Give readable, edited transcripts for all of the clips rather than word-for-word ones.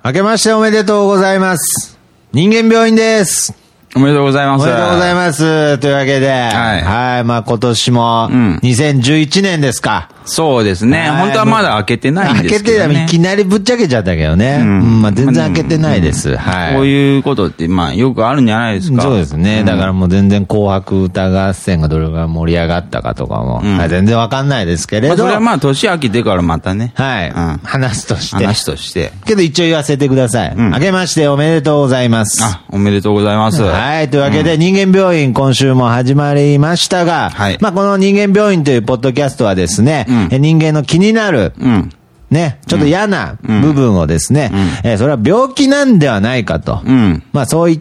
明けましておめでとうございます。人間病院です。 おめでとうございます。 おめでとうございます。というわけで、はい。まあ今年も2011年ですか。 そうですね。本当はまだ開けてないんですけどね。 開けていきなりぶっちゃけちゃったけどね。まあ全然開けてないです。はい。 こういうことってまあよくあるんじゃないですか。 そうですね。だからもう全然紅白歌合戦がどれぐらい盛り上がったかとかも、全然わかんないですけれど。 それはまあ年明けてからまたね。 はい。話として。 話として。 けど一応言わせてください。明けましておめでとうございます。 おめでとうございます。 はい。というわけで人間病院今週も始まりましたが、まあこの人間病院というポッドキャストはですね、人間の気になる、ね、ちょっと嫌な部分をですね、それは病気なんではないかと、まあそういった、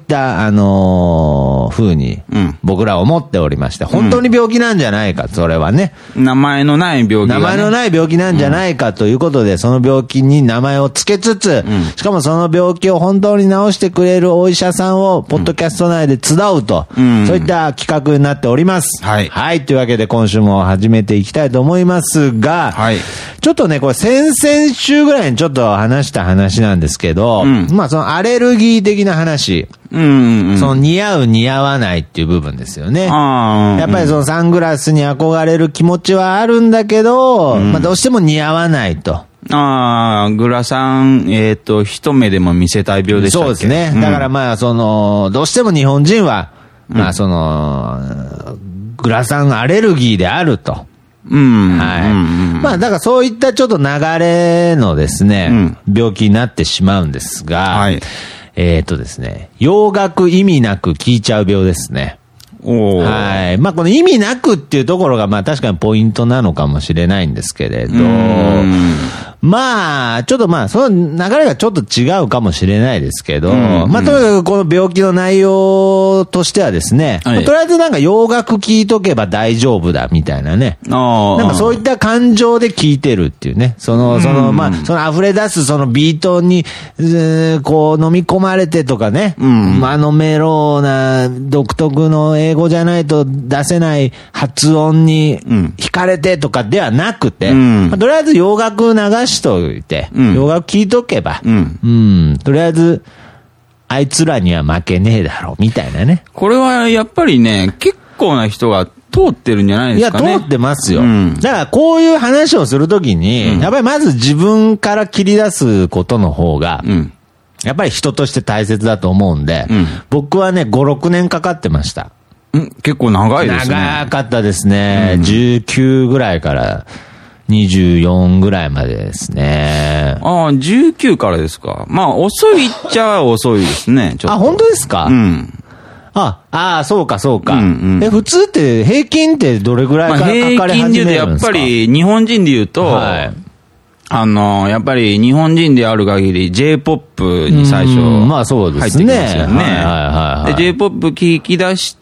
風に、僕らは思っておりまして、本当に病気なんじゃないか、それはね。 名前のない病気、 名前のない病気なんじゃないかということで、その病気に名前を付けつつ、しかもその病気を本当に治してくれるお医者さんを、ポッドキャスト内で集うと、そういった企画になっております。はい。はい。というわけで今週も始めていきたいと思いますが、ちょっとね、これ先週ぐらいにちょっと話した話なんですけど、まあそのアレルギー的な話、その似合う似合わないっていう部分ですよね。やっぱりそのサングラスに憧れる気持ちはあるんだけど、まあどうしても似合わないと。 グラサン、一目でも見せたい病でしたっけ？ そうですね。だからまあその、どうしても日本人は、まあその、グラサンアレルギーであると。まあだからそういったちょっと流れのですね、病気になってしまうんですが、ですね、洋楽意味なく聞いちゃう病ですね。はい。まあこの意味なくっていうところがまあ確かにポイントなのかもしれないんですけれど、まあちょっとまあその流れがちょっと違うかもしれないですけど、まあとにかくこの病気の内容としてはですね、とりあえずなんか洋楽聞いとけば大丈夫だみたいなね、なんかそういった感情で聞いてるっていうね、そのまあその溢れ出すそのビートにこう飲み込まれてとかね、あのメローな独特の英語じゃないと出せない発音に惹かれてとかではなくて、まあ、とりあえず洋楽流しといて、洋楽聴いとけば、とりあえずあいつらには負けねえだろみたいなね。 これはやっぱりね、結構な人が通ってるんじゃないですかね。 いや、通ってますよ。だからこういう話をするときに、やっぱりまず自分から切り出すことの方が、やっぱり人として大切だと思うんで、僕はね、5、6年かかってました。 結構長いですね。 長かったですね。19ぐらいから24ぐらいまでですね。 19からですか。まあ、遅いっちゃ遅いですね。ちょっと。 本当ですか？そうか、そうか。普通って平均ってどれぐらいからかかり始めるんですか？平均でやっぱり日本人で言うと、やっぱり日本人である限り J-POP に最初入ってきますよね。で J-POP 聞き出して、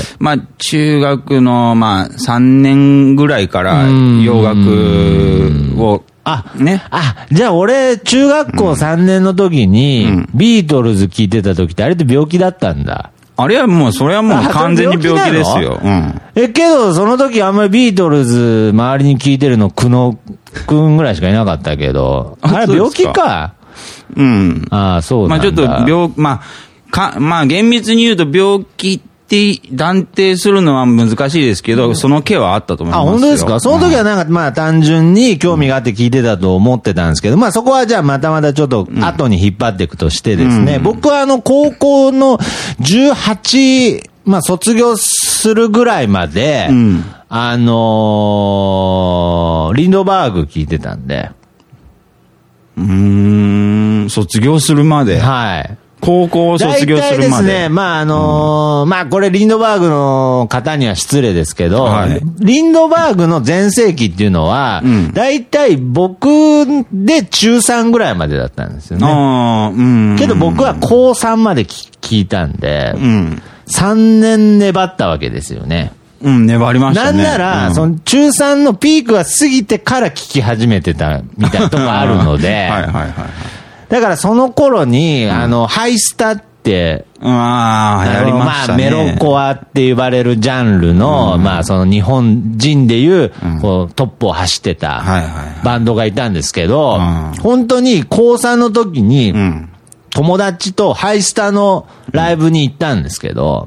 まあ中学のまあ3年ぐらいから洋楽をね。 じゃあ俺中学校3年の時にビートルズ聞いてた時ってあれって病気だったんだ。 あれはもう、それはもう完全に病気ですよ。 けど、その時あんまりビートルズ周りに聞いてるの久野くんぐらいしかいなかったけど、あれ病気か。そうなんだ。 まあちょっとまあ厳密に言うと病気って断定するのは難しいですけど、その気はあったと思いますよ。 本当ですか？その時はなんかまあ単純に興味があって聞いてたと思ってたんですけど、まあそこはじゃあまたちょっと後に引っ張っていくとしてですね、僕は高校の18、まあ卒業するぐらいまで、リンドバーグ聞いてたんで。 卒業するまで。 はい。 高校を卒業するまで。 ですね、まあまあこれリンドバーグの方には失礼ですけど、リンドバーグの全盛期っていうのは、大体僕で中3ぐらいまでだったんですよね。けど僕は高3まで聞いたんで、3年粘ったわけですよね。 粘りましたね。 なんなら、その中3のピークが過ぎてから聞き始めてたみたいなとこあるので、だからその頃に、ハイスタって、 やりましたね。 メロコアって呼ばれるジャンルの、その日本人でいう、こうトップを走ってたバンドがいたんですけど、本当に高3の時に、友達とハイスタのライブに行ったんですけど、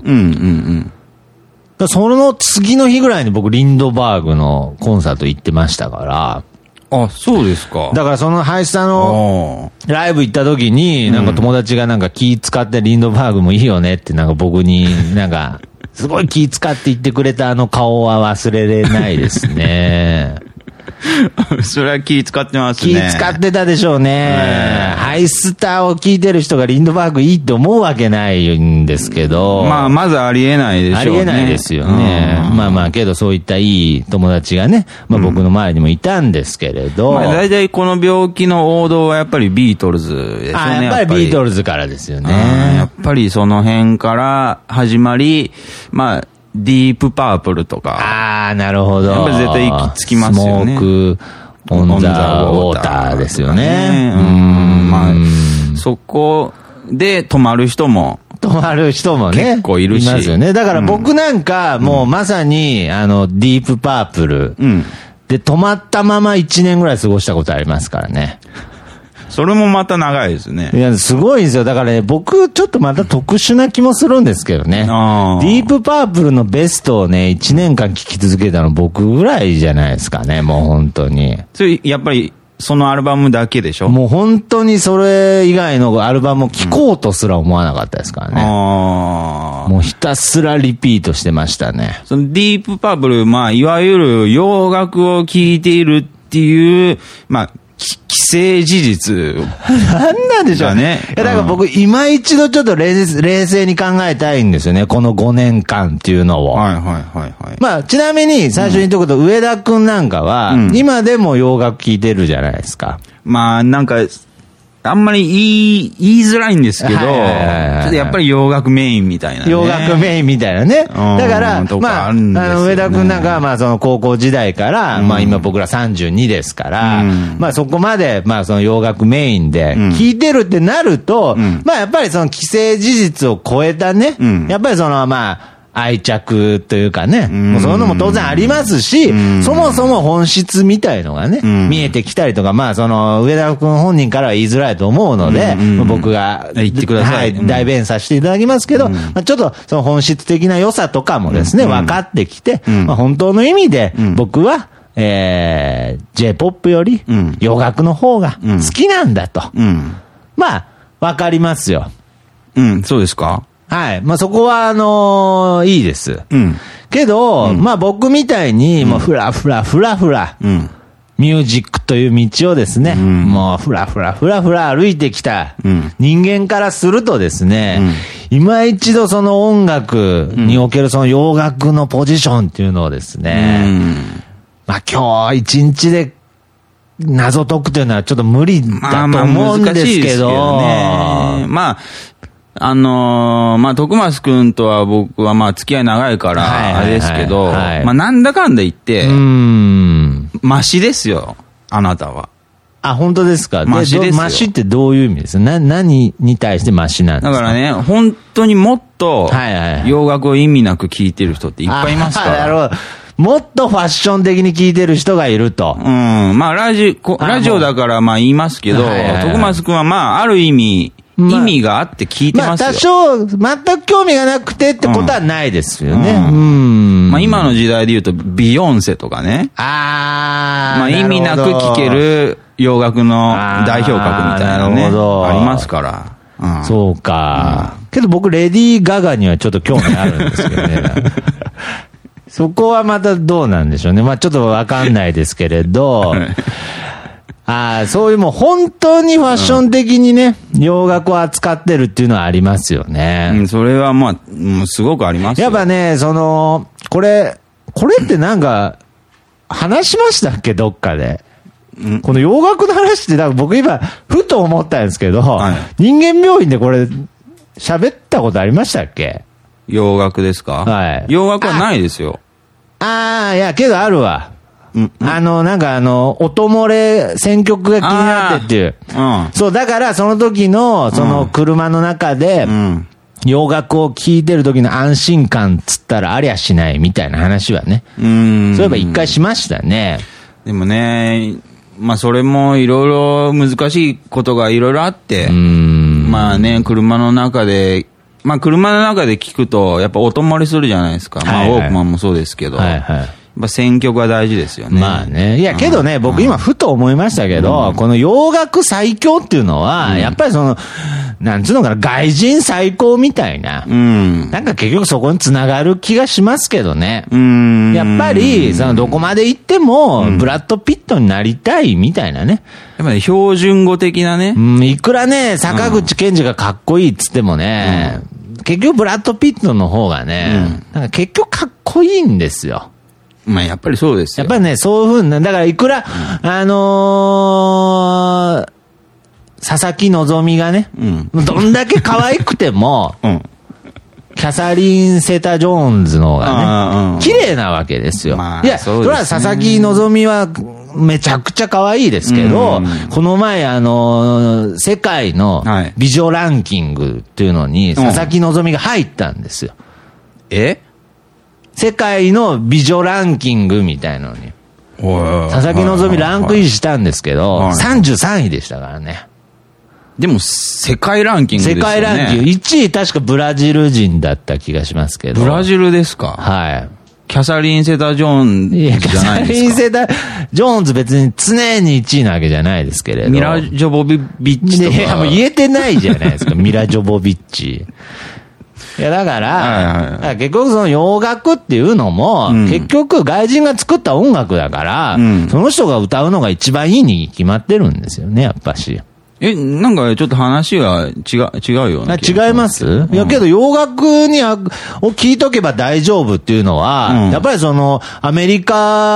その次の日ぐらいに僕リンドバーグのコンサート行ってましたから、 あ、そうですか。 だからそのハイスタのライブ行った時に、なんか友達がなんか気使ってリンドバーグもいいよねってなんか僕になんか、すごい気使って言ってくれたあの顔は忘れれないですね。 それは気使ってますね。 気使ってたでしょうね。ハイスターを聞いてる人がリンドバーグいいって思うわけないんですけど。 まずありえないでしょうね。 ありえないですよね。けどそういったいい友達がね、僕の周りにもいたんですけれど。 大体この病気の王道はやっぱりビートルズですよね。 やっぱりビートルズからですよね。 やっぱりその辺から始まり、ディープパープルとか。 なるほど。 やっぱり絶対行き着きますよね。 スモーク、オンザウォーターですよね。 そこで止まる人もね。 結構いるし。 いますよね。だから僕なんか、もうまさに、ディープパープル。で、止まったまま1年ぐらい過ごしたことありますからね。 それもまた長いですね。 いや、すごいんですよ。だからね、僕、ちょっとまた特殊な気もするんですけどね。ディープパープルのベストをね、1年間聴き続けたの僕ぐらいじゃないですかね、もう本当に。 それ、やっぱり、そのアルバムだけでしょ？ もう本当にそれ以外のアルバムを聴こうとすら思わなかったですからね。もうひたすらリピートしてましたね。 そのディープパープル、いわゆる洋楽を聴いているっていう、既成事実。 何なんでしょうね。だから僕、今一度ちょっと冷静に考えたいんですよね。この5年間っていうのを。ちなみに最初に言っとくと、上田くんなんかは、今でも洋楽聴いてるじゃないですか。 なんか、あんまり言いづらいんですけど、やっぱり洋楽メインみたいなね。 洋楽メインみたいなね。だから、上田くんなんかは、その高校時代から、今僕ら32ですから、そこまで、その洋楽メインで、聴いてるってなると、やっぱりその既成事実を超えたね、やっぱりその、愛着というかね、もうそういうのも当然ありますし、そもそも本質みたいのがね、見えてきたりとか、その上田君本人からは言いづらいと思うので、僕が言ってください。 代弁させていただきますけど、ちょっとその本質的な良さとかもですね、分かってきて、本当の意味で僕は、J-POP より洋楽の方が好きなんだと。分かりますよ。 そうですか？ はい。そこは、いいです。けど、僕みたいに、もう、ふらふら、ミュージックという道をですね、もう、ふらふら歩いてきた人間からするとですね、今一度その音楽におけるその洋楽のポジションっていうのをですね、今日一日で謎解くというのはちょっと無理だと思うんですけど、 徳松くんとは僕は付き合い長いから、あれですけど、なんだかんだ言って、マシですよ、あなたは。 本当ですか？ マシですよ。 マシってどういう意味ですか？何に対してマシなんですか？ だからね、本当にもっと、洋楽を意味なく聴いてる人っていっぱいいますから。 なるほど。もっとファッション的に聴いてる人がいると。 ラジオだから言いますけど、徳松くんはある意味、意味があって聞いてますよ。 多少、全く興味がなくてってことはないですよね。 今の時代で言うと、ビヨンセとかね。意味なく聴ける洋楽の代表格みたいなね。ありますから。 そうか。けど僕、レディー・ガガにはちょっと興味あるんですけどね。そこはまたどうなんでしょうね。ちょっとわかんないですけれど。そういうもう本当にファッション的にね、洋楽を扱ってるっていうのはありますよね。 それはもうすごくありますよ。 やっぱね、これってなんか、話しましたっけ、どっかで。この洋楽の話って、僕今、ふと思ったんですけど、人間病院でこれ、喋ったことありましたっけ？ 洋楽ですか？洋楽はないですよ。 いや、けどあるわ。 なんか音漏れ選曲が気になってっていう。そう、だからその時の、その車の中で、洋楽を聴いてる時の安心感つったらありゃしないみたいな話はね。そういえば一回しましたね。 でもね、まあそれもいろいろ難しいことがいろいろあって、まあね、車の中で聞くと、やっぱ音漏れするじゃないですか。まあ、ウォークマンもそうですけど。選曲が大事ですよね。 まあね。いや、けどね、僕今ふと思いましたけど、この洋楽最強っていうのは、やっぱりなんつうのかな、外人最高みたいな。なんか結局そこに繋がる気がしますけどね。やっぱり、どこまで行っても、ブラッド・ピットになりたいみたいなね。 やっぱり標準語的なね。 いくらね、坂口健二がかっこいいっつってもね、結局ブラッド・ピットの方がね、なんか結局かっこいいんですよ。 まあやっぱりそうですよ。 やっぱりね、そういう風な、だからいくら、佐々木希がね、どんだけ可愛くても、キャサリン・セタ・ジョーンズの方がね、綺麗なわけですよ。いや、それは佐々木希はめちゃくちゃ可愛いですけど、この前世界の美女ランキングっていうのに、佐々木希が入ったんですよ。世界の美女ランキングみたいなのに。佐々木希ランクインしたんですけど、33位でしたからね。 でも、世界ランキングですよね。 世界ランキング。1位確かブラジル人だった気がしますけど。 ブラジルですか？ はい。 キャサリン・セタ・ジョーンズじゃないですか。キャサリン・セタ・ジョーンズ別に常に1位なわけじゃないですけれど。 ミラ・ジョボビッチとか。 いや、もう言えてないじゃないですか。ミラ・ジョボビッチ。いや、だから、結局その洋楽っていうのも、結局外人が作った音楽だから、その人が歌うのが一番いいに決まってるんですよね、やっぱし。 なんかちょっと話が違うよね。 違います？いや、けど洋楽を聴いとけば大丈夫っていうのは、やっぱりアメリ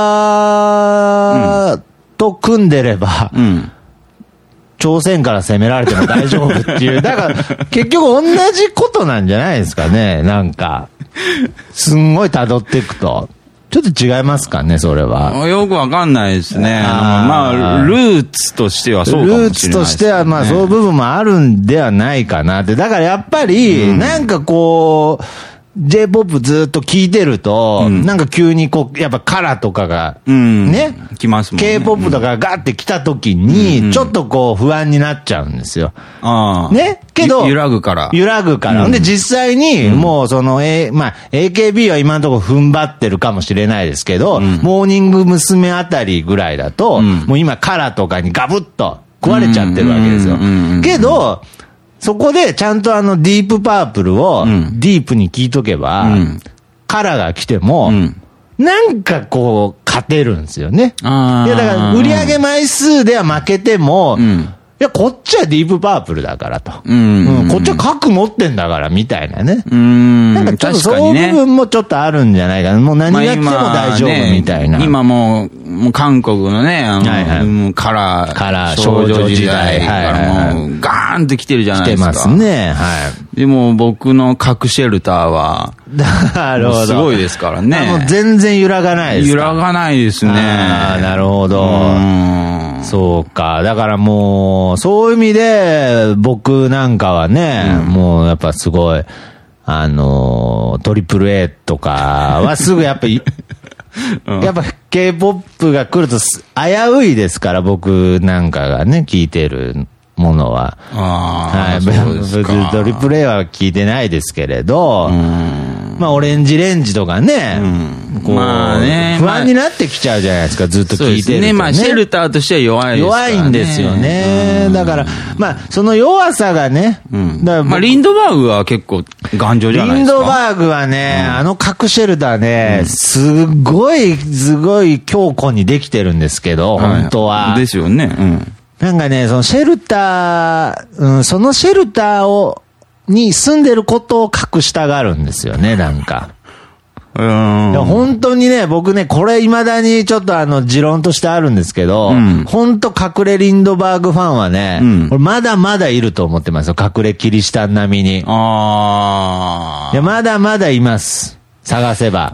カと組んでれば、朝鮮から攻められても大丈夫っていう。だから、結局同じことなんじゃないですかね。なんか、すんごい辿っていくと。ちょっと違いますかね、それは。 よくわかんないですね。まあ、ルーツとしてはそうかもしれないですね。 ルーツとしては、まあ、そういう部分もあるんではないかなって。だからやっぱり、なんかこう、J-POP ずっと聴いてると、なんか急にやっぱカラーとかが、ね、 来ますもんね。 K-POP とかがガッて来た時に、ちょっとこう不安になっちゃうんですよ。ね、けど、 揺らぐから。 で、実際に、もうまあ、AKB は今のところ踏ん張ってるかもしれないですけど、モーニング娘。あたりぐらいだと、もう今カラーとかにガブッと食われちゃってるわけですよ。けど、そこでちゃんとディープパープルをディープに聞いとけば、カラーが来ても、なんかこう勝てるんですよね。いやだから売上枚数では負けても、いや、こっちはディープパープルだからと。こっちは核持ってんだから、みたいなね。なんかちょっとそういう部分もちょっとあるんじゃないかな。もう何が来ても大丈夫みたいな。 今もう韓国のね、カラー、少女時代からもうガーンって来てるじゃないですか。 来てますね。はい。 でも僕の核シェルターは、 なるほど。 すごいですからね。 もう全然揺らがないですか？ 揺らがないですね。 なるほど。そうか。だからもう、そういう意味で、僕なんかはね、もうやっぱすごい、トリプル A とかはすぐやっぱり、やっぱ K-POP が来ると危ういですから、僕なんかがね、聞いてるものは。はい。トリプル A は聞いてないですけれど、まあ、オレンジレンジとかね、まあね、不安になってきちゃうじゃないですか、ずっと聞いてるとね。 まあ、シェルターとしては弱いですからね。 弱いんですよね。だから、まあ、その弱さがね、 まあ、リンドバーグは結構頑丈じゃないですか。 リンドバーグはね、核シェルターね、すごい強固にできてるんですけど、本当は。 ですよね。 なんかね、そのシェルター、そのシェルターに住んでることを隠したがるんですよね、なんか。いや本当にね、僕ね、これ未だにちょっと持論としてあるんですけど、本当隠れリンドバーグファンはね、まだまだいると思ってますよ、隠れキリシタン並みに。いや、まだまだいます。探せば。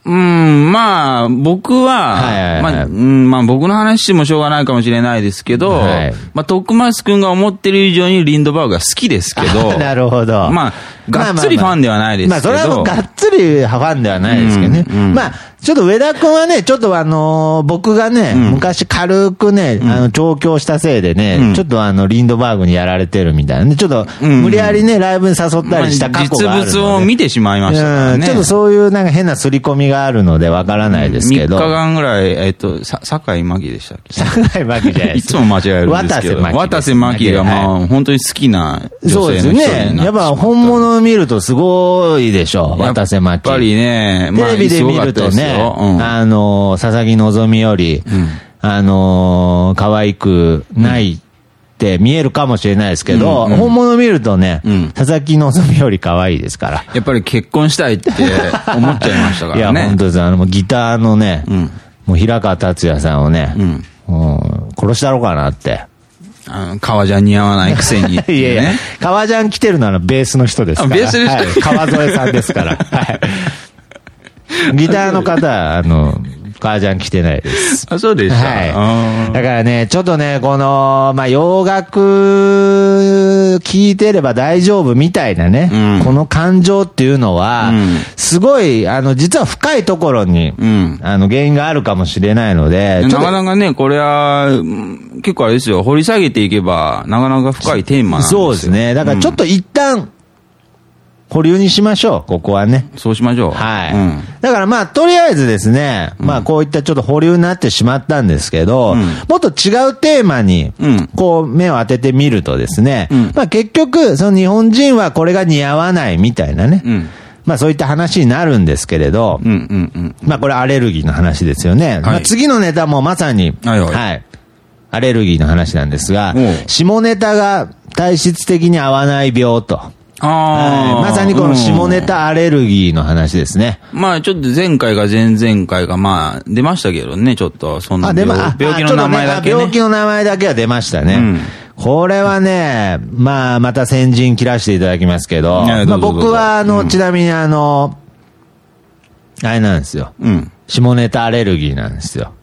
まあ、僕は、まあ、僕の話もしょうがないかもしれないですけど、まあ、徳松くんが思ってる以上にリンドバーグが好きですけど、 なるほど。 まあ、がっつりファンではないですけど。 まあ、それはがっつりファンではないですけどね。まあ、ちょっと上田くんはね、ちょっと僕がね、昔軽くね、調教したせいでね、ちょっとリンドバーグにやられてるみたいなね、ちょっと、無理やりね、ライブに誘ったりした過去があるので。 実物を見てしまいましたからね。 ちょっとそういうなんか変な刷り込みがあるのでわからないですけど。 3日間ぐらい、坂井真紀でしたっけ？ 坂井真紀じゃないです。 いつも間違えるんですけど。渡瀬真紀がまあ、本当に好きな女性の人になってそうですね。やっぱ本物を見るとすごいでしょ、渡瀬真紀。 やっぱりね、 テレビで見るとね、佐々木希より、可愛くないって見えるかもしれないですけど、本物見るとね、佐々木希より可愛いですから。 やっぱり結婚したいって思っちゃいましたからね。 いや、本当です。ギターのね、もう平川達也さんをね、殺したろうかなって。 革ジャン似合わないくせに、ね。 いやいや、革ジャン着てるのはベースの人ですから。 ベースの人、はい、 川添さんですから。はい。ギターの方、革ジャン着てないです。 あ、そうでした。 はい。だからね、ちょっとね、この、まあ、洋楽聴いてれば大丈夫みたいなね、この感情っていうのは、すごい、実は深いところに、原因があるかもしれないので、 なかなかね、これは、結構あれですよ、掘り下げていけば、なかなか深いテーマなんですよ。 そうですね。だからちょっと一旦、保留にしましょう、ここはね。 そうしましょう。 はい。だからまあ、とりあえずですね、まあ、こういったちょっと保留になってしまったんですけど、もっと違うテーマに、こう、目を当ててみるとですね、まあ、結局、その日本人はこれが似合わないみたいなね、まあ、そういった話になるんですけれど、まあ、これアレルギーの話ですよね。まあ、次のネタもまさに、はい。アレルギーの話なんですが、下ネタが体質的に合わない病と。まさにこの下ネタアレルギーの話ですね。 まあちょっと前回か前々回かまあ出ましたけどね、ちょっとそんな病気の名前だけね。 病気の名前だけは出ましたね。これはね、まあまた先陣切らしていただきますけど、まあ僕はちなみにあれなんですよ。下ネタアレルギーなんですよ。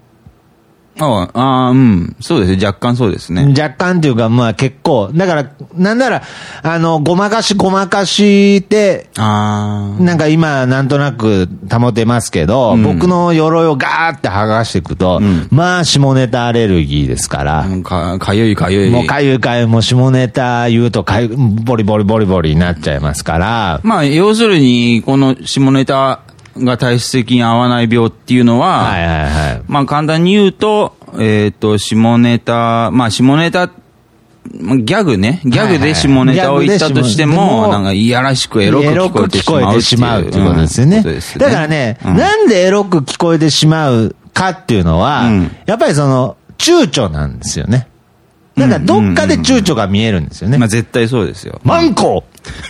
そうですね。若干そうですね。 若干っていうか、まあ結構。だから、なんなら、ごまかしって、なんか今、なんとなく保てますけど、僕の鎧をガーって剥がしていくと、まあ下ネタアレルギーですから。 かゆい。 もうかゆい、もう下ネタ言うとボリボリになっちゃいますから。 まあ、要するに、この下ネタ、が体質的に合わない病っていうのは、まあ簡単に言うと、下ネタ、まあ下ネタ、ギャグね。ギャグで下ネタを言ったとしても、なんかいやらしくエロく聞こえてしまうっていうことですよね。 だからね、なんでエロく聞こえてしまうかっていうのは、やっぱりその、躊躇なんですよね。だからどっかで躊躇が見えるんですよね。 まあ絶対そうですよ。 マンコ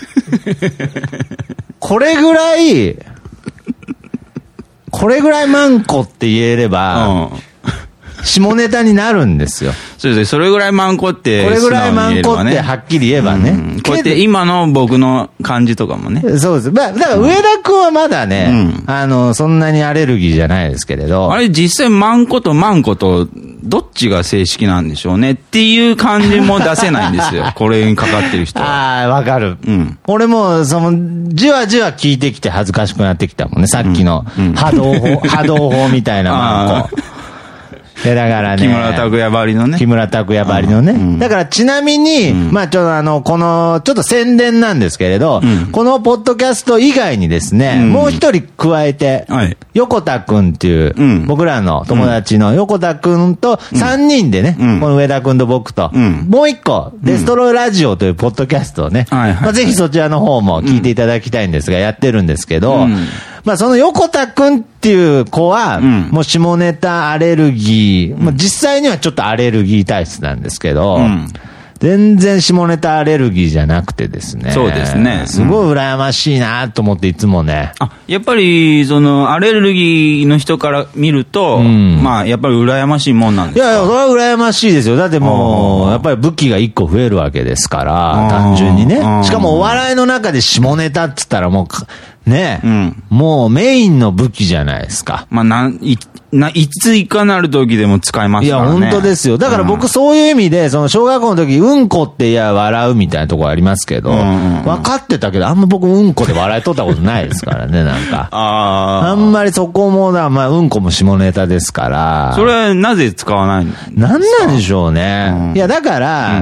これぐらいマンコって言えれば、下ネタになるんですよ。 そうですね。それぐらいマンコって、 これぐらいマンコってはっきり言えばね。 こうやって今の僕の感じとかもね。 そうです。だから上田くんはまだね、そんなにアレルギーじゃないですけれど。 あれ実際マンコとマンコと、どっちが正式なんでしょうねっていう感じも出せないんですよ。これにかかってる人は。 ああ、わかる。俺も、じわじわ聞いてきて恥ずかしくなってきたもんね。さっきの波動砲みたいなマンコ。だからね。 木村拓哉ばりのね。 木村拓哉ばりのね。だからちなみに、まあちょっとこの、ちょっと宣伝なんですけれど、このポッドキャスト以外にですね、もう一人加えて、横田くんっていう、僕らの友達の横田くんと3人でね、この上田くんと僕と、もう一個、デストロイラジオというポッドキャストをね、まあぜひそちらの方も聞いていただきたいんですが、やってるんですけど、まあその横田くんっていう子は、もう下ネタアレルギー、実際にはちょっとアレルギー体質なんですけど、全然下ネタアレルギーじゃなくてですね。 そうですね。 すごい羨ましいなと思っていつもね。 やっぱり、アレルギーの人から見ると、まあ、やっぱり羨ましいもんなんですか？ いや、それは羨ましいですよ。だってもう、やっぱり武器が1個増えるわけですから、単純にね。しかもお笑いの中で下ネタって言ったらもう、 ね、もうメインの武器じゃないですか。 まあ、いついかなる時でも使えますからね。 いや、本当ですよ。だから僕そういう意味で、その小学校の時、うんこって笑うみたいなところありますけど、分かってたけど、あんま僕うんこで笑い取ったことないですからね、なんか。あんまりそこもまあ、うんこも下ネタですから。 それはなぜ使わないんですか？ なんなんでしょうね。いや、だから、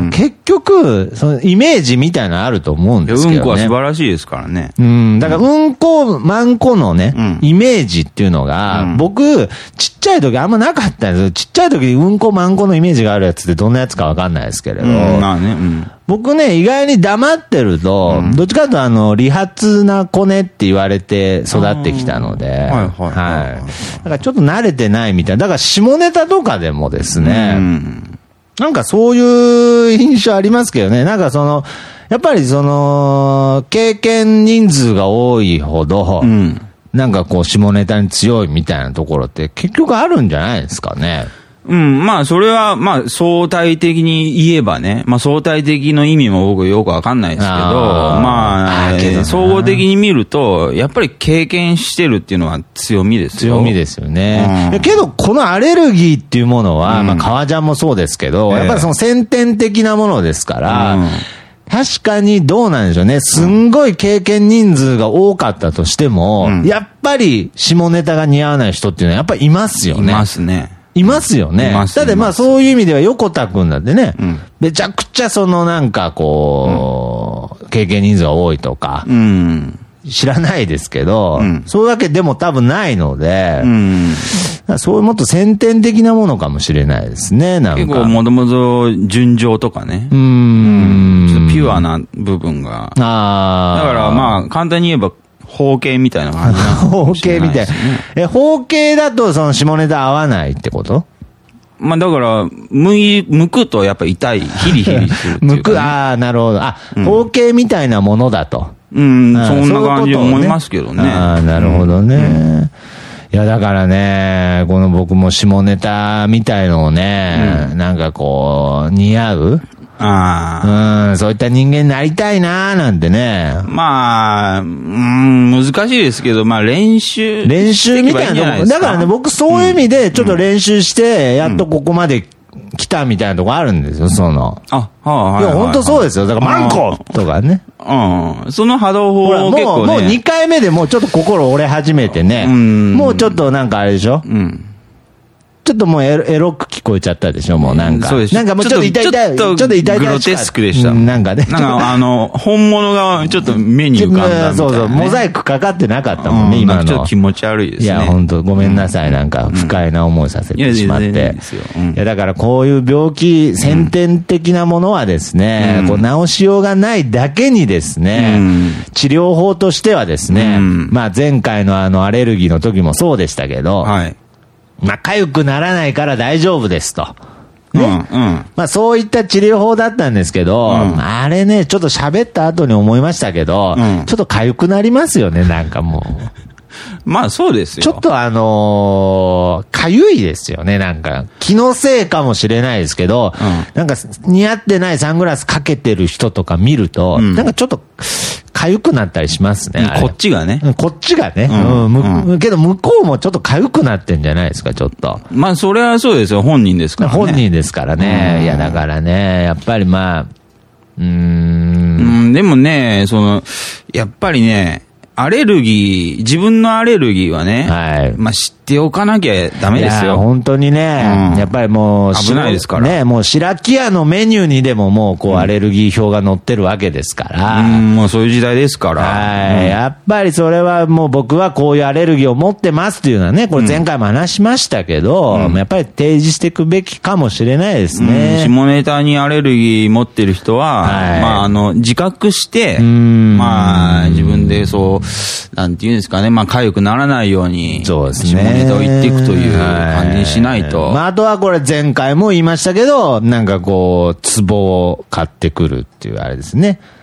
結局、そのイメージみたいなのあると思うんですけどね。 うんこは素晴らしいですからね。 だから、うんこ、まんこのね、イメージっていうのが、僕、ちっちゃい時あんまなかったんですよ。ちっちゃい時にうんこまんこのイメージがあるやつってどんなやつかわかんないですけれど。まあね、僕ね、意外に黙ってると、どっちかというと利発な子ねって言われて育ってきたので、はい。だからちょっと慣れてないみたいな。だから下ネタとかでもですね、なんかそういう印象ありますけどね。なんかやっぱり経験人数が多いほど、なんかこう、下ネタに強いみたいなところって結局あるんじゃないですかね。 まあ、それは、まあ、相対的に言えばね、まあ、相対的の意味も僕よくわかんないですけど、まあ、総合的に見ると、やっぱり経験してるっていうのは強みですよ。 強みですよね。けど、このアレルギーっていうものは、まあ、革ジャンもそうですけど、やっぱりその先天的なものですから、確かにどうなんでしょうね。すんごい経験人数が多かったとしても、やっぱり下ネタが似合わない人っていうのはやっぱりいますよね。 いますね。 いますよね。だってまあそういう意味では横田くんだってね、めちゃくちゃなんかこう、経験人数が多いとか、知らないですけど、そういうわけでも多分ないので、そういうもっと先天的なものかもしれないですね、なんか。 結構もともと純情とかね。ちょっとピュアな部分が。だからまあ簡単に言えば、包茎みたいな感じなのかもしれないですね。 包茎みたい。包茎だと下ネタ合わないってこと？ まあだから、剥くとやっぱ痛い、ヒリヒリするっていうか、ね。 なるほど。包茎みたいなものだと。 そんな感じ思いますけどね。 なるほどね。いや、だからね、この僕も下ネタみたいのをね、なんかこう、似合う？そういった人間になりたいなーなんてね。 まあ、難しいですけど、まあ練習みたいなとこ。だからね、僕そういう意味でちょっと練習して、やっとここまで来たみたいなとこあるんですよ、いや、本当そうですよ。だからマンコとかね。 その波動法を結構ね。 もう2回目でもうちょっと心折れ始めてね。もうちょっとなんかあれでしょ？ちょっともうエロく聞こえちゃったでしょ、もうなんか。 そうです。 なんかもうちょっと痛い。ちょっと痛い。 グロテスクでした。 なんかね。 なんか本物がちょっと目に浮かんだ。 そう、モザイクかかってなかったもんね、今の。 ちょっと気持ち悪いですね。 いや、本当ごめんなさい、なんか不快な思いさせてしまって。いや、だからこういう病気、先天的なものはですね、こう治しようがないだけにですね、治療法としてはですね、まあ前回のアレルギーの時もそうでしたけど、まあ、痒くならないから大丈夫ですと。ね。まあ、そういった治療法だったんですけど、あれね、ちょっと喋った後に思いましたけど、ちょっと痒くなりますよね、なんかもう。 まあそうですよ。 ちょっとかゆいですよね、なんか。気のせいかもしれないですけど、なんか似合ってないサングラスかけてる人とか見ると、なんかちょっと、痒くなったりしますね。 こっちがね。 こっちがね。けど向こうもちょっと痒くなってんじゃないですか、ちょっと。 まあそれはそうですよ、本人ですからね。 本人ですからね。いや、だからね、やっぱりまあ、 でもね、やっぱりね、自分のアレルギーはね、まあ知っておかなきゃダメですよ。 本当にね、やっぱりもう、 危ないですから。 ね、もう白木屋のメニューにでももうこうアレルギー表が載ってるわけですから。 もうそういう時代ですから。 やっぱりそれはもう僕はこういうアレルギーを持ってますっていうのはね、これ前回も話しましたけど、やっぱり提示していくべきかもしれないですね。 下ネタにアレルギー持ってる人は、まあ自覚して、まあ自分でなんていうんですかね、まあ痒くならないように、 そうですね。 下ネタを言っていくという感じにしないと。 まああとはこれ前回も言いましたけど、なんかこう、壺を買ってくるっていうあれですね。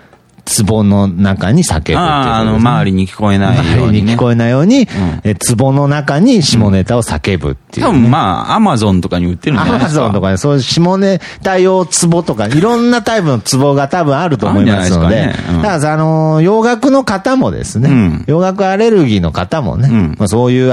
壺の中に叫ぶっていう、ね。 周りに聞こえないように、ね。 周りに聞こえないように、壺の中に下ネタを叫ぶっていう、ね。 多分アマゾンとかに売ってるんじゃないですか。 アマゾンとかね、そういう下ネタ用壺とか、いろんなタイプの壺が多分あると思いますので、だから洋楽の方もですね、洋楽アレルギーの方もね、そういう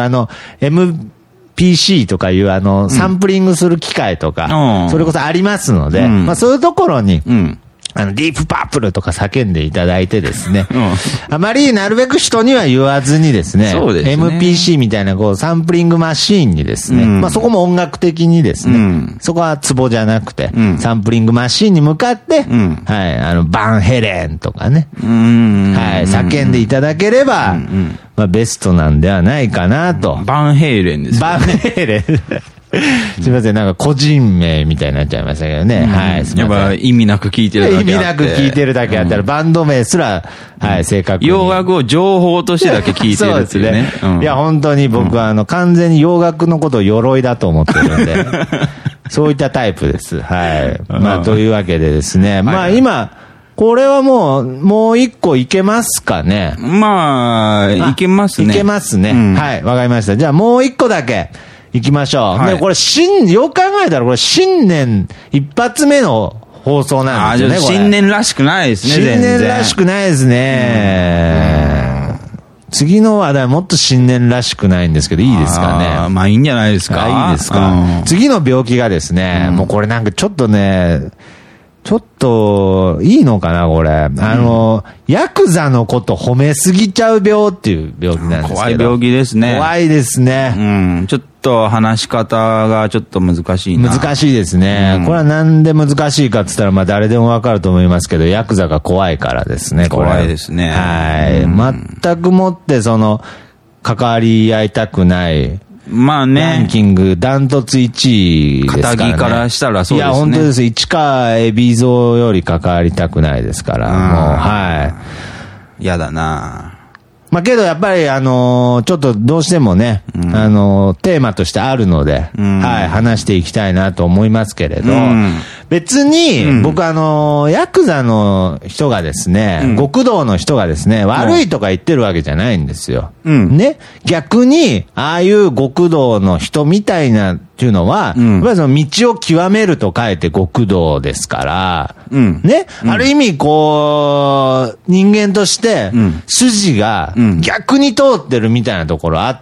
PC とかいうサンプリングする機械とか、それこそありますので、そういうところに、ディープパープルとか叫んでいただいてですね、あまりなるべく人には言わずにですね、MPC みたいなサンプリングマシーンにですね、そこも音楽的にですね、そこはツボじゃなくて、サンプリングマシーンに向かって、バンヘレンとかね、叫んでいただければ、ベストなんではないかなと。 バンヘイレンですよね。 バンヘイレン。すみません、なんか個人名みたいになっちゃいましたけどね。はい、すみません。 やっぱ意味なく聞いてるだけあって。 意味なく聞いてるだけあったら、バンド名すら、正確に。 洋楽を情報としてだけ聞いてるっていうね。 そうですね。いや、本当に僕は完全に洋楽のことを鎧だと思ってるんで、そういったタイプです。はい。というわけでですね。今、これはもう一個いけますかね。 いけますね。 いけますね。はい、わかりました。じゃあもう一個だけ。行きましょう。で、これよく考えたらこれ新年一発目の放送なんですよね。 新年らしくないですね、 新年らしくないですね。次の話題もっと新年らしくないんですけど、いいですかね。 いいんじゃないですか。 いいですか。次の病気がですね、もうこれなんかちょっといいのかな、これ。ヤクザのこと褒めすぎちゃう病っていう病気なんですけど。 怖い病気ですね。 怖いですね。 ちょっと話し方がちょっと難しいな。 難しいですね。これはなんで難しいかって言ったら、誰でもわかると思いますけど、ヤクザが怖いからですね、これ。 怖いですね。 はい。全くもって関わり合いたくない。ランキングダントツ1位ですからね。 肩着からしたらそうですね。 いや、本当です。市川海老蔵より関わりたくないですから、もう、はい。 嫌だな。 けどやっぱりちょっとどうしてもね、テーマとしてあるので、はい、話していきたいなと思いますけれど、別に、僕ヤクザの人がですね、極道の人がですね、悪いとか言ってるわけじゃないんですよ。ね。逆に、ああいう極道の人みたいなっていうのは、やっぱり道を極めると書いて極道ですから、ね。ある意味、人間として、筋が逆に通ってるみたいなところあって、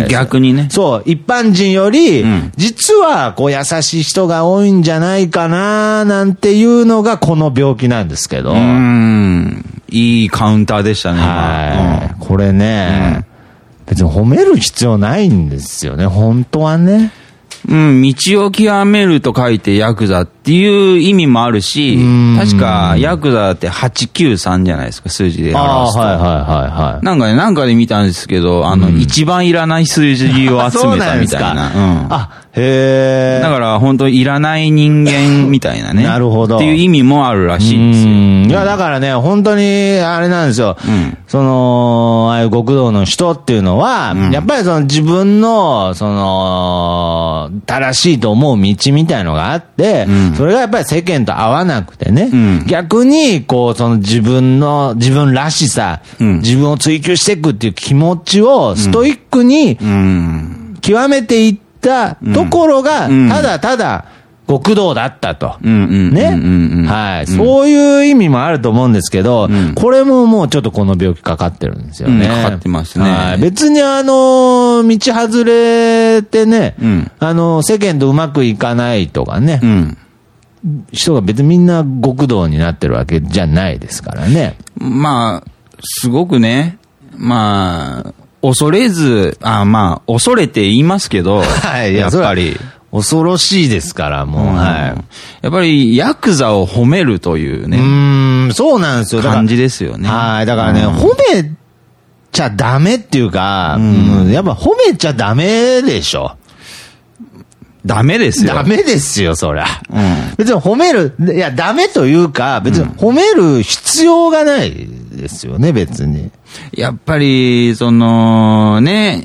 逆にね。 そう、一般人より、実は、優しい人が多いんじゃないかな、なんていうのがこの病気なんですけど。 いいカウンターでしたね、 はい。これね、別に褒める必要ないんですよね、本当はね。 道を極めると書いてヤクザっていう意味もあるし、確かヤクザって893じゃないですか、数字で表すと。なんかで見たんですけど、一番いらない数字を集めたみたいな。 へー。 だから本当いらない人間みたいなね。 なるほど。 っていう意味もあるらしいんですよ。 いや、だからね、本当に、あれなんですよ。ああいう極道の人っていうのは、やっぱり自分の、正しいと思う道みたいのがあって、それがやっぱり世間と合わなくてね、逆に、自分らしさ、自分を追求していくっていう気持ちをストイックに、極めていったところが、ただただ、極道だったと。ね。はい。そういう意味もあると思うんですけど、これももうちょっとこの病気かかってるんですよね。 かかってますね。 はい。別に道外れてね、世間とうまくいかないとかね、人が別にみんな極道になってるわけじゃないですからね。 すごくね、恐れず、恐れて言いますけど、はい、やっぱり。 恐ろしいですから、もう、はい。 やっぱり、ヤクザを褒めるというね。 そうなんですよ。 感じですよね。 はい。だからね、褒めちゃダメっていうか、やっぱ褒めちゃダメでしょ。 ダメですよ。 ダメですよ、そりゃ。別に褒める、いや、ダメというか、別に褒める必要がないですよね、別に。 やっぱり、ね、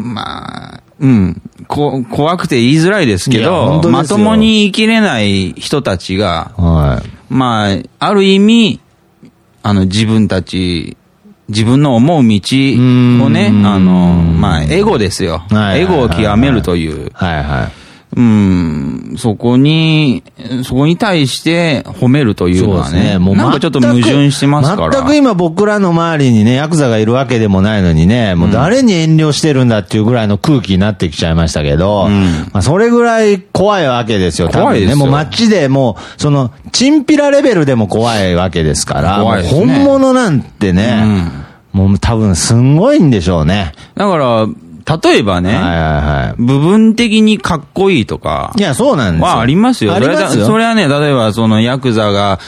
怖くて言いづらいですけど、まともに生きれない人たちが、ある意味、 自分の思う道をね、まあ、エゴですよ。エゴを極めるという。はいはい。そこに対して褒めるというのはね、もうなんかちょっと矛盾してますから。 全く今僕らの周りにね、ヤクザがいるわけでもないのにね、もう誰に遠慮してるんだっていうぐらいの空気になってきちゃいましたけど、まあそれぐらい怖いわけですよ。 怖いですよ。 もう街でもう、チンピラレベルでも怖いわけですから、怖いですね、本物なんてね、もう多分すんごいんでしょうね。 だから、例えばね、部分的にかっこいいとか。 いや、そうなんですよ。 ありますよ。それはね、例えばヤクザが、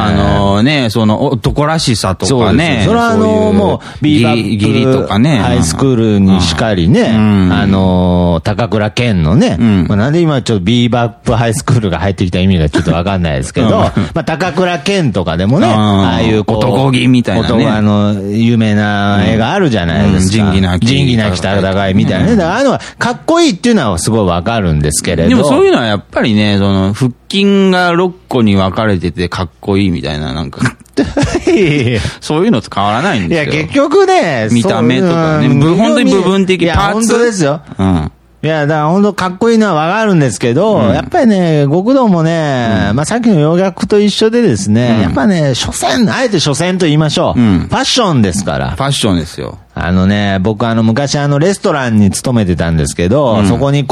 男らしさとかね。 それはもう、 ビーバップ義理とかね。 ハイスクールにしかりね、高倉健のね、なんで今ちょっとビーバップハイスクールが入ってきた意味がちょっとわかんないですけど、まあ高倉健とかでもね、ああいう男気みたいなね。 有名な映画あるじゃないですか。仁義なき戦いみたいなね。だからああいうのはかっこいいっていうのはすごいわかるんですけれど。 でもそういうのはやっぱりね、腹筋が6個に分かれててかっこいいみたいな、なんか。そういうのと変わらないんですよ。 いや、結局ね、 見た目とかね、本当に部分的パーツ。いや、 本当ですよ。いや、だから本当かっこいいのはわかるんですけど、やっぱりね、極道もね、まあさっきの洋楽と一緒でですね、やっぱね、あえて所詮と言いましょう。ファッションですから。 ファッションですよ。 僕昔レストランに勤めてたんですけど、そこに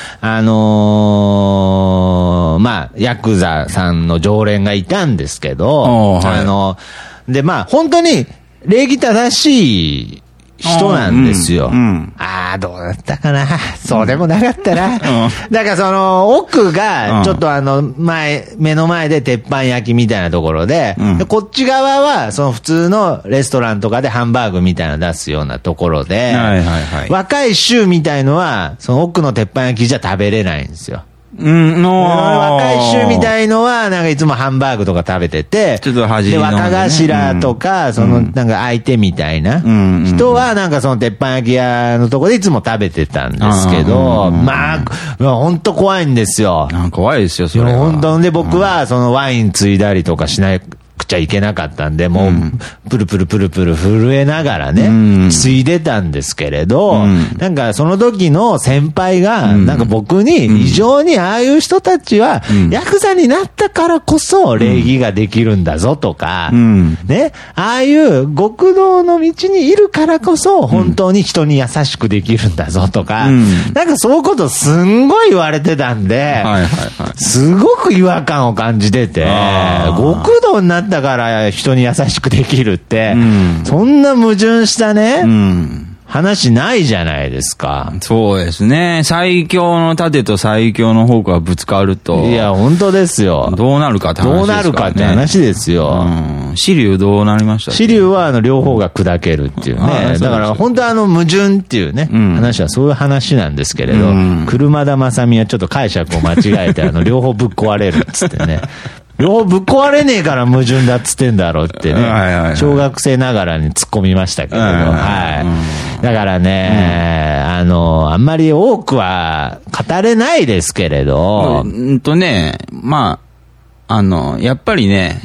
まあ、ヤクザさんの常連がいたんですけど、で、まあ、本当に礼儀正しい人なんですよ。どうだったかな。そうでもなかったな。だから奥が、ちょっと目の前で鉄板焼きみたいなところで、こっち側は、普通のレストランとかでハンバーグみたいなの出すようなところで、若い衆みたいのは、奥の鉄板焼きじゃ食べれないんですよ。若い衆みたいのは、なんかいつもハンバーグとか食べてて、 ちょっと恥で、若頭とか、なんか相手みたいな人は、なんか鉄板焼き屋のとこでいつも食べてたんですけど、まあ、ほんと怖いんですよ。 怖いですよ、それは。 ほんと、で、僕は、ワインついだりとかしないくちゃいけなかったんで、もう、プルプルプルプル震えながらね、ついでたんですけれど、なんかその時の先輩が、なんか僕に、異常にああいう人たちは、ヤクザになったからこそ礼儀ができるんだぞとか、ね、ああいう極道の道にいるからこそ、本当に人に優しくできるんだぞとか、なんかそういうことすんごい言われてたんで、すごく違和感を感じてて、極道になったから人に優しくできるって、そんな矛盾したね、話ないじゃないですか。 そうですね。最強の盾と最強のフォークがぶつかると。 いや、本当ですよ。 どうなるかって話ですからね。 どうなるかって話ですよ。 支流どうなりましたっけ？ 支流は両方が砕けるっていうね。だから本当矛盾っていうね、話はそういう話なんですけれど、車田正美はちょっと解釈を間違えて両方ぶっ壊れるっつってね。両方ぶっ壊れねえから矛盾だっつってんだろうってね。小学生ながらに突っ込みましたけれど。だからね、あんまり多くは語れないですけれど。 まあ、やっぱりね、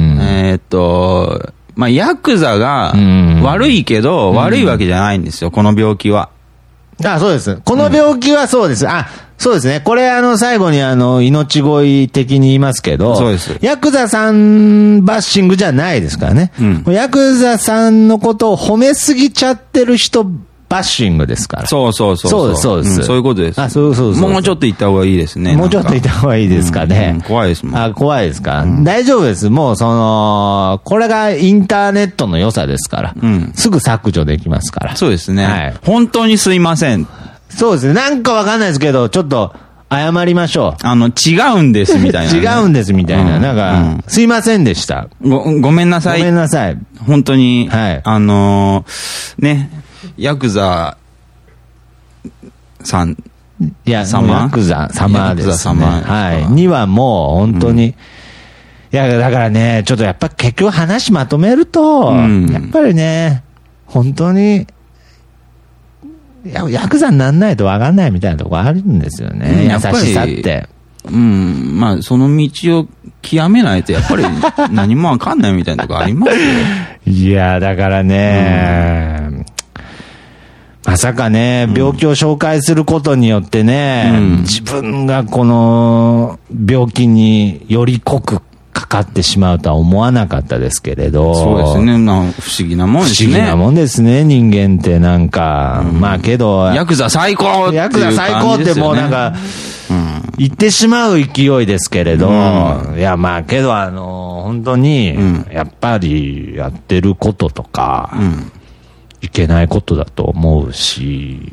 まあ、ヤクザが悪いけど、悪いわけじゃないんですよ、この病気は。 そうです。この病気はそうです。そうですね。これ最後に命乞い的に言いますけど、 そうです。 ヤクザさんバッシングじゃないですからね。ヤクザさんのことを褒めすぎちゃってる人バッシングですから。 そうです。 そういうことです。 そう。もうちょっと言った方がいいですね。 もうちょっと言った方がいいですかね。 怖いですもん。 怖いですか。大丈夫です。もうこれがインターネットの良さですから。すぐ削除できますから。 そうですね。本当にすいません。 そうですね。なんかわかんないですけど、ちょっと謝りましょう。 違うんですみたいな。 違うんですみたいな。なんか、すいませんでした。 ごめんなさい。 ごめんなさい。 本当に、ね、ヤクザさん、 ヤクザ様ですね。にはもう本当に、いや、だからね、ちょっとやっぱ結局話まとめると、やっぱりね、本当に、ヤクザになんないと分かんないみたいなところあるんですよね。優しさって。 まあ、その道を極めないと、やっぱり何もわかんないみたいなとこありますよ。 いや、だからね、まさかね、病気を紹介することによってね、自分がこの病気により濃くかかってしまうとは思わなかったですけれど。 そうですね。不思議なもんですね。 不思議なもんですね、人間ってなんか。まあけど。 ヤクザ最高っていう感じですよね。 ヤクザ最高ってもうなんか、言ってしまう勢いですけれど。いやまあけど本当に、やっぱりやってることとか、いけないことだと思うし。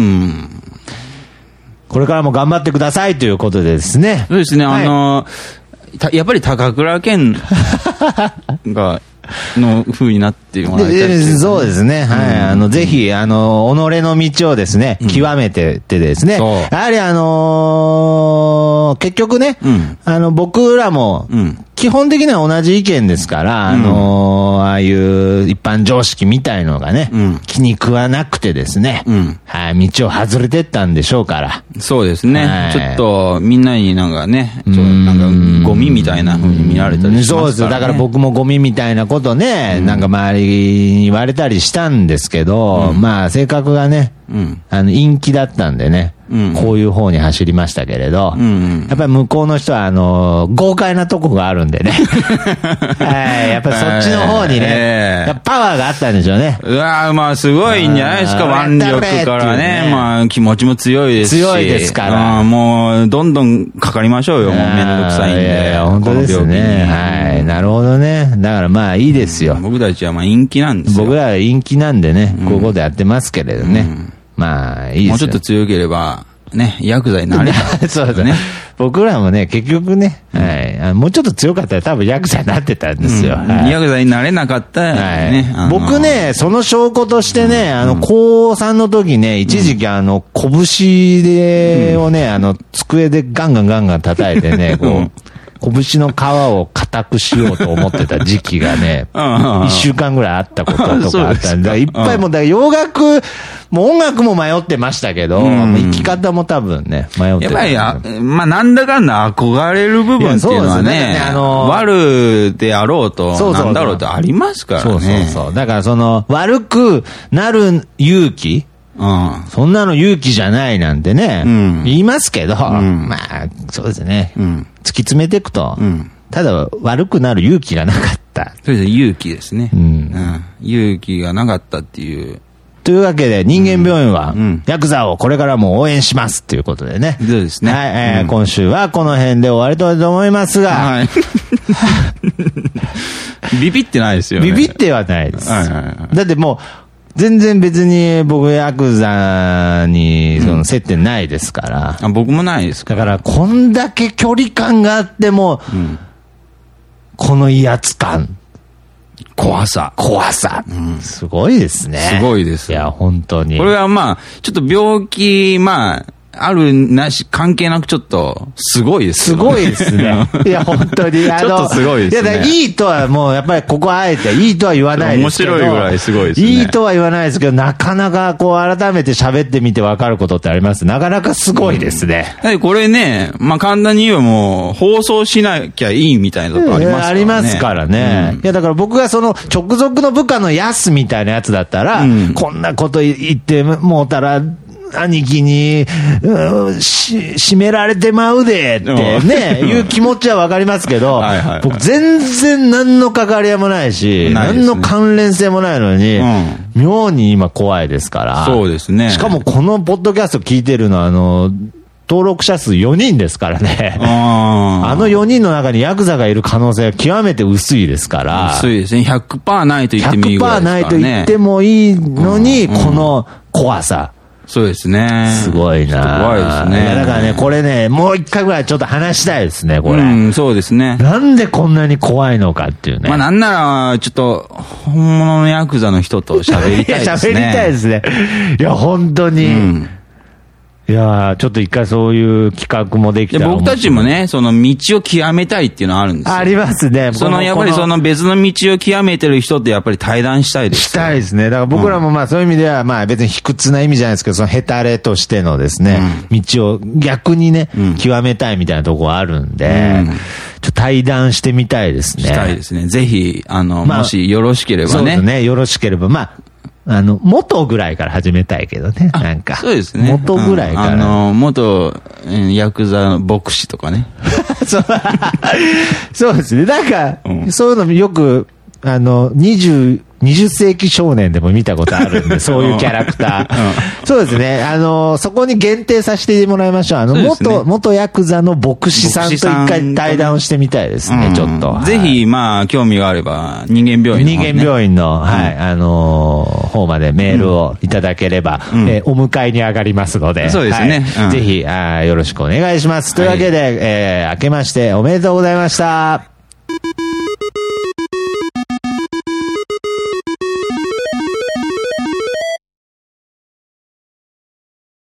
これからも頑張ってくださいということでですね。 そうですね、やっぱり高倉健が、の風になってもらいたいですね。 そうですね。はい。ぜひ、己の道をですね、極めてってですね。やはり結局ね、僕らも、基本的には同じ意見ですから、ああいう一般常識みたいのがね、気に食わなくてですね、はい、道を外れてったんでしょうから。 そうですね。ちょっと、みんなになんかね、なんかゴミみたいな風に見られたりしますからね。 そうです。だから僕もゴミみたいなことね、なんか周りに言われたりしたんですけど、まあ性格がね、陰気だったんでね、こういう方に走りましたけれど、やっぱり向こうの人は豪快なとこがあるんでね、はい、やっぱりそっちの方にね、パワーがあったんでしょうね。 うわー、まあすごいんじゃないですか、腕力からね、まあ気持ちも強いですし。 強いですから。 もうどんどんかかりましょうよ、もうめんどくさいんで。 本当ですね。はい、なるほどね。だからまあいいですよ。 僕たちはまあ陰気なんですよ。 僕らは陰気なんでね、こういうことやってますけれどね。まあ、いいですよ。 もうちょっと強ければ、ね、ヤクザになれた。 そうだね。僕らもね、結局ね、はい。もうちょっと強かったら多分ヤクザになってたんですよ。 ヤクザになれなかったね。 僕ね、その証拠としてね、高3の時ね、一時期拳をね、机でガンガン叩いてね、こう、拳の皮を硬くしようと思ってた時期がね、1週間ぐらいあったこととかあったんで、いっぱいもう、洋楽、もう音楽も迷ってましたけど、生き方も多分ね、迷ってた。 やっぱり、まあなんだかんだ憧れる部分っていうのはね、悪であろうと、なんだろうとありますからね。 そう。だから悪くなる勇気、そんなの勇気じゃないなんてね、言いますけど、まあ、そうですね。突き詰めていくと、ただ悪くなる勇気がなかった。 そうですね、勇気ですね。勇気がなかったっていう。 というわけで、人間病院は、ヤクザをこれからも応援しますということでね。 そうですね。 はい、今週はこの辺で終わりたいと思いますが。はい。 ビビってないですよね。 ビビってはないです。だってもう、全然別に僕ヤクザに接点ないですから。 僕もないですだからこんだけ距離感があっても、この威圧感。 怖さ。 すごいですね。 すごいです。 いや、本当に。 これはまあ、ちょっと病気、まあ、あるなし、関係なくちょっと、すごいです。 すごいですね。いや、本当に。 ちょっとすごいですね。 いや、いいとはもう、やっぱりここあえて、いいとは言わないですけど。 面白いぐらいすごいですね。 いいとは言わないですけど、なかなかこう、改めて喋ってみて分かることってあります。なかなかすごいですね。 これね、まあ簡単に言えばもう、放送しなきゃいいみたいなとこありますからね。 ありますからね。いや、だから僕が直属の部下のやすみたいなやつだったら、こんなこと言ってもうたら、兄貴に、締められてまうでってね、いう気持ちはわかりますけど、僕全然何の関わりもないし、何の関連性もないのに、妙に今怖いですから。 そうですね。 しかもこのポッドキャスト聞いてるのは、登録者数4人ですからね。4人の中にヤクザがいる可能性は極めて薄いですから。 薄いですね。100% ないと言ってもいいぐらいですからね。 100% ないと言ってもいいのに、この怖さ。 そうですね。 すごいな。 怖いですね。 だからね、これね、もう一回ぐらいちょっと話したいですね、これ。 そうですね。 なんでこんなに怖いのかっていうね。 まあなんなら、ちょっと、本物のヤクザの人と喋りたいですね。 喋りたいですね。いや、本当に。 いやー、ちょっと一回そういう企画もできたら。 僕たちもね、その道を極めたいっていうのはあるんですよ。 ありますね。 やっぱりその別の道を極めてる人ってやっぱり対談したいです。 したいですね。だから僕らもまあそういう意味では、まあ別に卑屈な意味じゃないですけど、そのヘタレとしてのですね、道を逆にね、極めたいみたいなところあるんで、ちょっと対談してみたいですね。 したいですね。ぜひ、もしよろしければね。 そうですね。よろしければ、まあ、元ぐらいから始めたいけどね、なんか。 そうですね。 元ぐらいから。 元、ヤクザ牧師とかね。 そうですね。なんか、そういうのよく、20世紀少年でも見たことあるんで、そういうキャラクター。そうですね。そこに限定させてもらいましょう。元ヤクザの牧師さんと一回対談をしてみたいですね、ちょっと。 ぜひ、まあ、興味があれば、人間病院の、 人間病院の、はい、方までメールをいただければ、お迎えに上がりますので。 そうですね。 ぜひ、よろしくお願いします。というわけで、明けましておめでとうございました。